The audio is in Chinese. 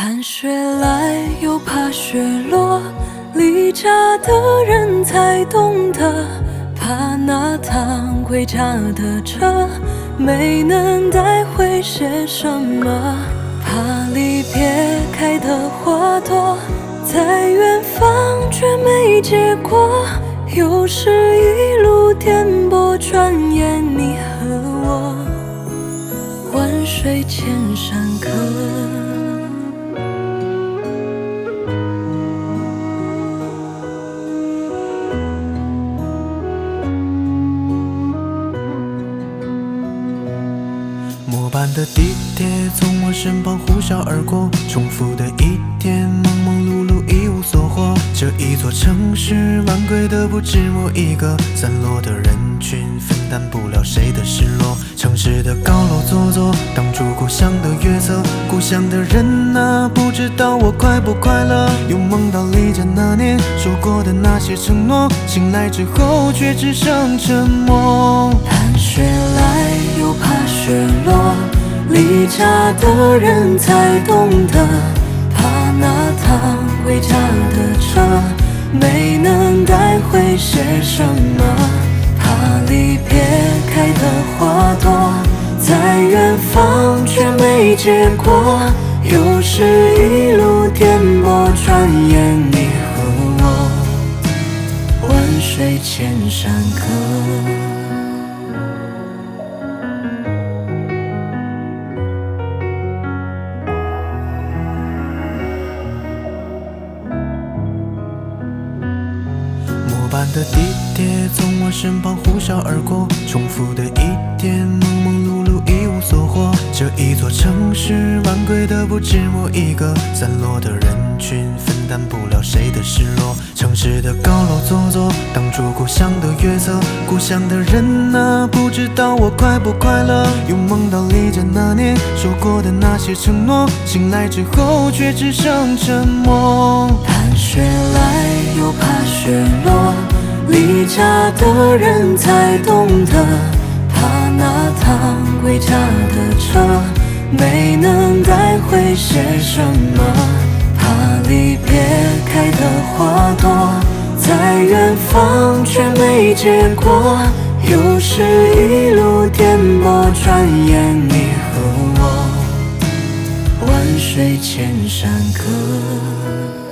看雪来又怕雪落，离家的人才懂得，怕那趟回家的车没能带回些什么，怕离别开的花朵在远方却没结果，又是一路颠簸，转眼你和我万水千山隔。 末班的地铁从我身旁呼啸而过，重复的一天，忙忙碌碌一无所获。这一座城市，晚归的不止我一个，散落的人群分担不了谁的失落。城市的高楼座座，挡住故乡的月色。故乡的人啊，不知道我快不快乐。又梦到离家那年说过的那些承诺，醒来之后却只剩沉默。 盼雪来又怕雪落，离家的人才懂得，怕那趟回家的车没能带回些什么，怕离别开的花朵在远方却没结果，又是一路颠簸，转眼你和我万水千山隔。 末班的地铁从我身旁呼啸而过，重复的一天，忙忙碌碌一无所获。这一座城市，晚归的不止我一个，散落的人群分担不了谁的失落。城市的高楼座座，挡住故乡的月色。故乡的人啊，不知道我快不快乐。又梦到离家那年说过的那些承诺，醒来之后却只剩沉默。 盼雪来又怕雪落，离家的人才懂得，怕那趟回家的车没能带回些什么，怕离别开的花朵在远方却没结果，又是一路颠簸，转眼你和我万水千山隔。